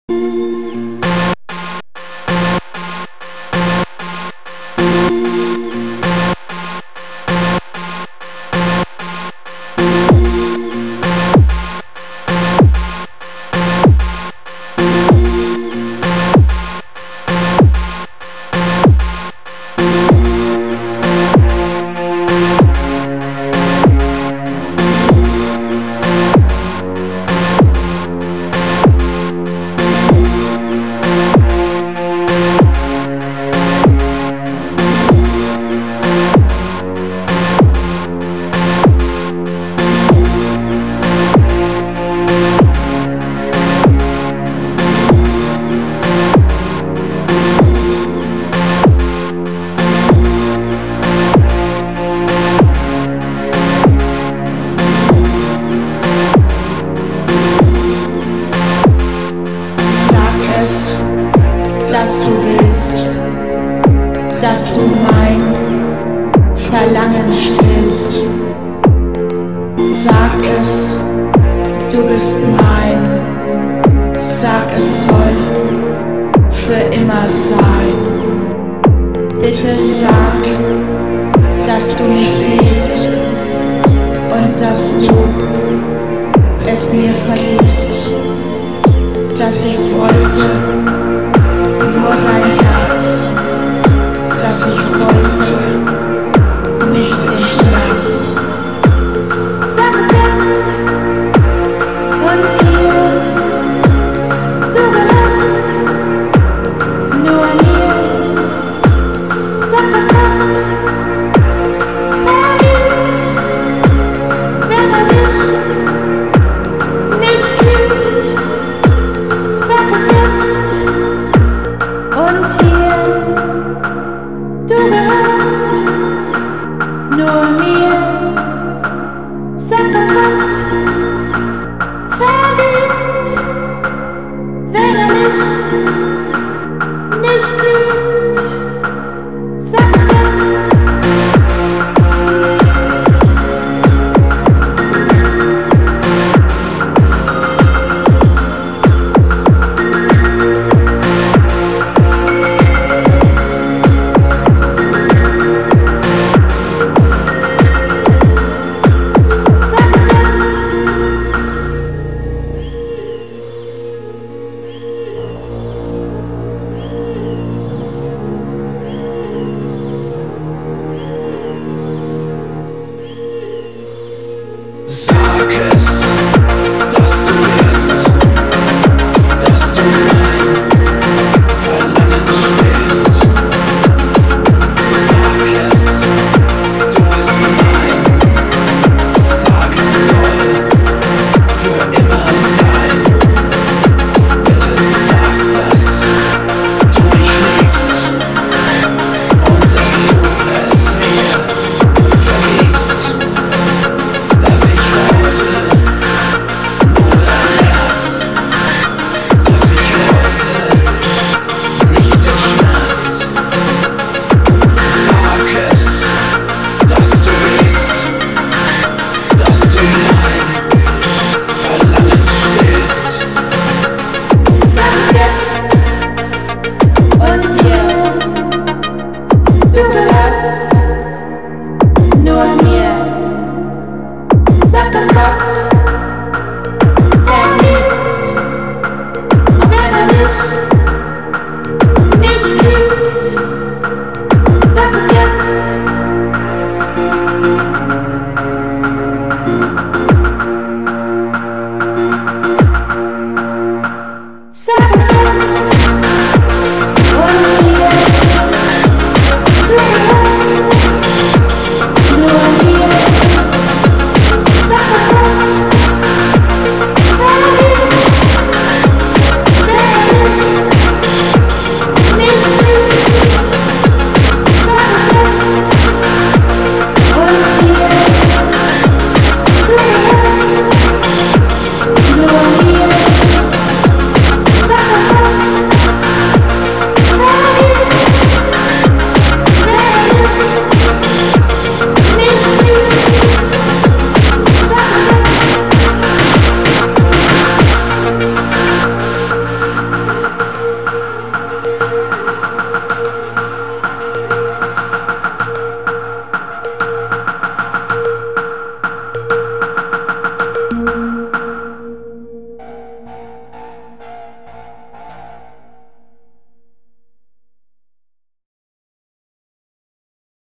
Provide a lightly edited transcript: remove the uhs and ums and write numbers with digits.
Dass du willst, dass du mein Verlangen stillst. Sag es, du bist mein. Sag, es soll für immer sein. Bitte sag, dass du mich liebst und dass du es mir vergibst, dass ich wollte nur dein Herz, dass ich wollte nicht den Schmerz. Sag es jetzt und hier, du gehörst nur mir. Sag das Gott vergibt, wenn mich nicht liebt. Sag es jetzt und hier, du gehörst nur mir. Sag das Gott vergibt, wenn mich